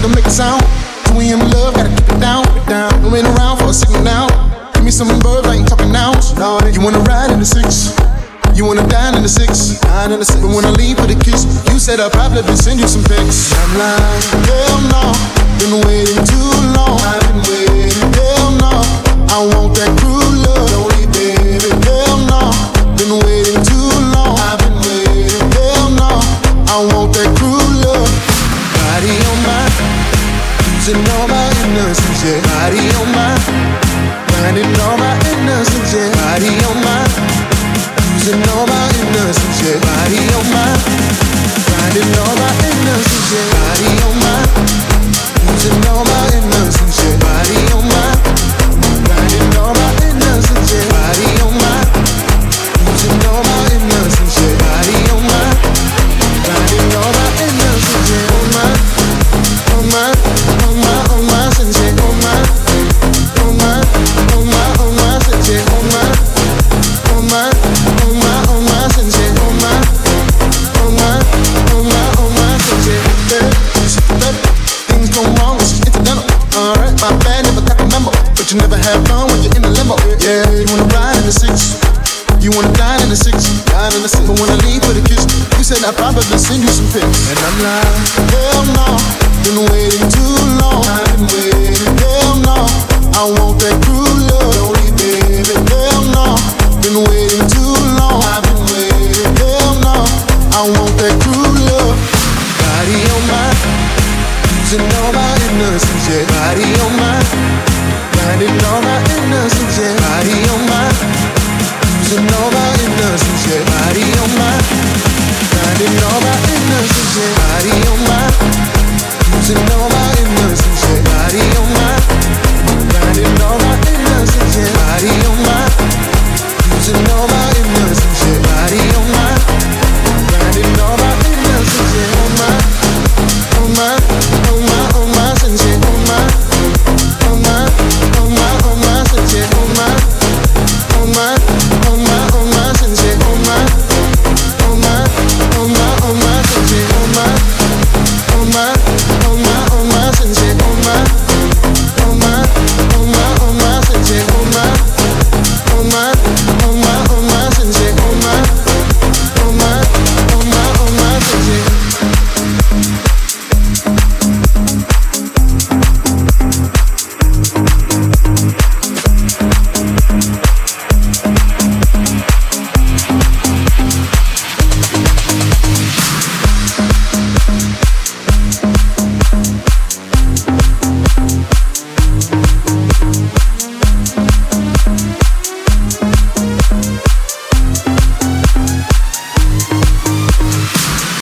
don't make a sound. So we in love, gotta keep it down. We ain't around for a second now. Give me some verbs, I ain't talking nouns. You wanna ride in the six, you wanna dine in the six. But when I leave for the kiss, you said I'll probably send you some pics. I'm like, hell no, been waiting too long. I've been waiting, hell no, I want that cruel love. Don't leave, baby, hell no, been waiting too long. I've been waiting, hell no, I want that cruel love. Body on mine, losing all my innocence, yeah. Body on mine, finding all my innocence, yeah. Body on mine, losing all my innocence, yeah. Body on mine, finding all my innocence, yeah. Body on mine, losing all my innocence, yeah. Body on mine, finding all my innocence, yeah. Body on mine, losing all my innocence, yeah. Body on mine, finding all my innocence, yeah. On mine, on mine, on mine, on my sense, yeah. On mine, on mine, on mine, on my sense, yeah. On mine, on mine, on mine, on my sense, yeah. On mine, on mine, on mine, on my sense, yeah. Things go wrong, it's incidental. Alright, my bad, never got the memo. But you never have fun when you're in the limbo. Yeah, you wanna ride in the six, you wanna dine in the six, dine in the six. But when I leave for the kiss, you said I'd probably send you some pics. And I'm like, hell no, been waiting too long. I've been waiting, hell no, I want that cruel love. Don't leave, baby, hell no, been waiting too long. I've been waiting, hell no, I want that cruel love. Body on mine, losing all my innocence, yeah. Body on mine, finding all my innocence, yeah. Body on mine, losing all my innocence, yeah. Body on mine, finding all my innocence, yeah. Body on mine.